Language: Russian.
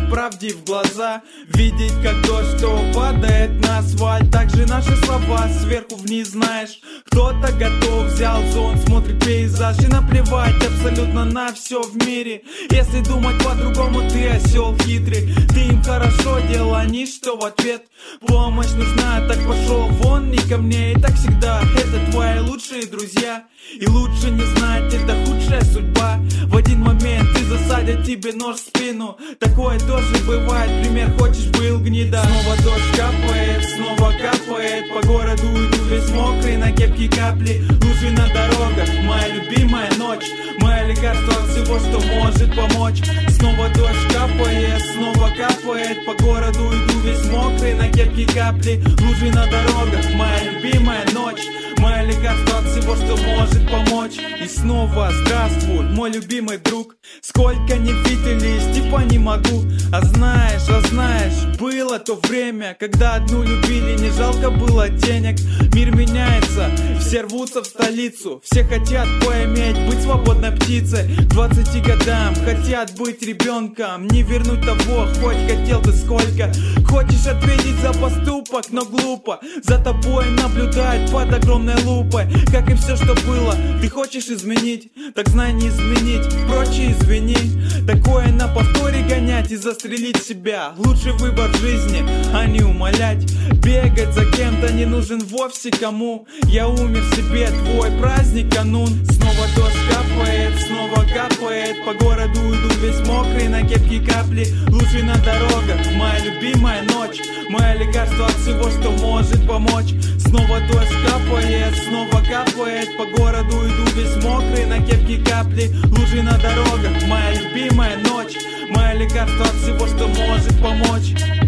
смотреть правде в глаза, видеть, как дождь, что падает на асфальт. Также наши слова сверху вниз, знаешь. Кто-то готов, взял зон, смотрит пейзаж, и наплевать абсолютно на все в мире. Если думать по-другому, ты осел хитрый. Ты им хорошо делал, они что в ответ? Помощь нужна, так пошел вон, не ко мне. И так всегда, это твои лучшие друзья. И лучше не знать, это худшая судьба. В один момент ты засадят тебе нож в спину. Такое тоже бывает, пример хочешь, был гнида. Снова дождь капает, снова капает. По городу иду весь мокрый, на кепке капли. Лужи на дорогах, моя любимая ночь. Мое лекарство от всего, что может помочь. Снова дождь капает, снова капает. По городу иду весь мокрый, на кепке капли. Лужи на дорогах, моя любимая ночь. Мое лекарство от всего, что может помочь. И снова здравствуй, мой любимый друг. Сколько не виделись, типа не могу. А знаешь, было то время, когда одну любили, не жалко было денег. Мир меняется, все рвутся в столицу. Все хотят поиметь, быть свободной птицей. К 20 годам хотят быть ребенком. Не вернуть того, хоть хотел ты сколько. Хочешь ответить за поступок, но глупо. За тобой наблюдать под огромной лупой. Как и все, что было, ты хочешь изменить. Так знай, не изменить, прочее извини. Такое на повторе гонять и застрелить себя. Лучший выбор жизни, а не умолять. Бегать за кем-то не нужен вовсе кому. Я умер себе, твой праздник канун. Снова дождь капает, снова капает. По городу иду весь мокрый, на кепке капли. Лужи на дорогах, моя любимая ночь. Мое лекарство от всего, что может помочь. Снова дождь капает, снова капает. По городу иду весь мокрый, на кепке капли. Лужи на дорогах, моя любимая ночь. Мое лекарство от всего, что может помочь.